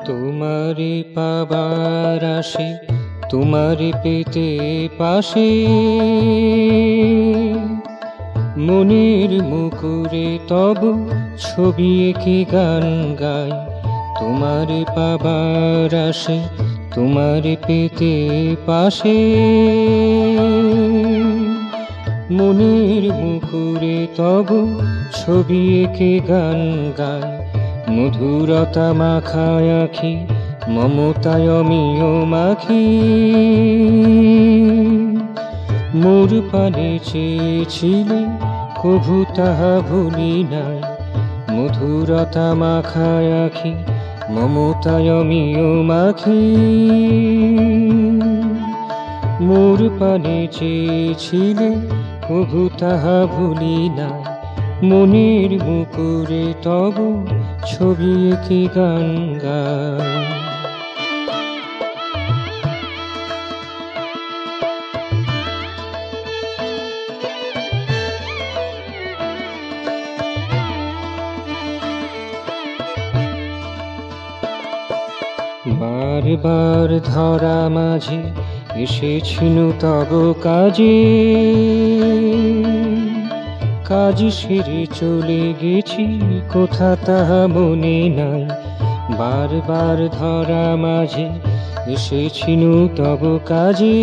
তোমারে পাবার আসে, তোমারে পেতে পাশে, মনের মুকুরে তব ছবি এঁকে গান গাই। তোমারে পাবার আসে, তোমারে পেতে পাশে, মনের মুকুরে তব ছবি এঁকে গান গাই। মধুরতা মাখায় আখি, মমতায় আমিও মাখি, মোর পানে চেয়েছিলে কভু তাহা ভুলি নাই। মধুরতা মাখায় আখি, মমতায় আমিও মাখি, মোর পানে চেয়েছিলে কভু তাহা ভুলি নাই। মনের মুকুরে তব ছবি এঁকে গান গাই। বারবার ধরা মাঝে এসেছিনু তব কাজে, কাজ সেরে চলে গেছি কোথা তাহা মনে নাই। বারবার ধরা মাঝে এসেছিনু তব কাজে,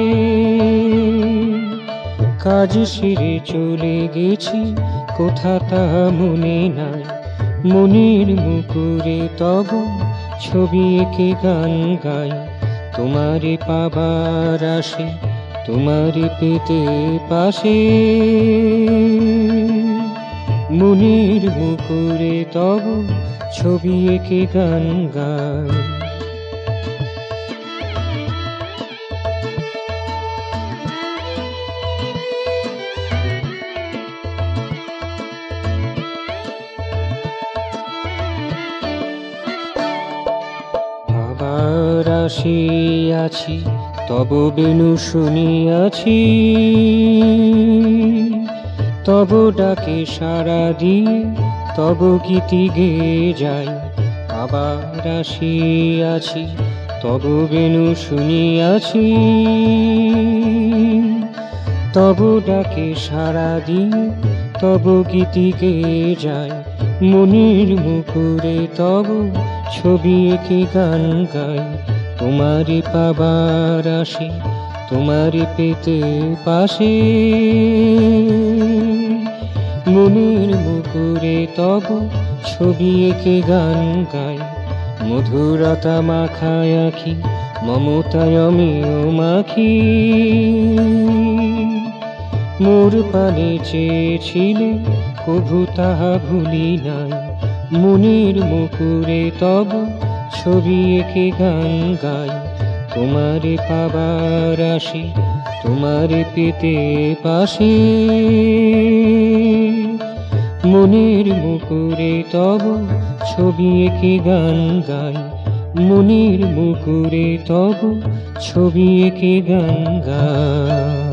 কাজ সেরে চলে গেছি কোথা তাহা মনে নাই। মনের মুকুরে তব ছবি এঁকে গান গাই। তোমারে পাবার আসে, তোমারে পেতে পাশে, মনের মুকুরে তব ছবি এঁকে গান গাই। আবার আসিয়াছি তব বেণু শুনিয়াছি, তব ডাকে সাড়া দিয়ে তব গীতি গেয়ে যাই। আবার আসিয়াছি তব বেণু শুনিয়াছি, তব ডাকে সাড়া দিয়ে তব গীতি গেয়ে যাই। মনের মুকুরে তব ছবি এঁকে গান গাই। তোমারে পাবার আসে, তোমারে পেতে পাশে, মনের মুকুরে তব ছবি এঁকে গান গাই। মধুরতা মাখায় আখি, মমতায় আমিও মাখি, মোর পানে চেয়েছিলে কভু তাহা ভুলি নাই। মনের মুকুরে তব ছবি এঁকে গান গাই। তোমারে পাবার আসে, তোমারে পেতে পাশে, মনের মুকুরে তব ছবি এঁকে গান গাই। মনের মুকুরে তব ছবি এঁকে গান গাই।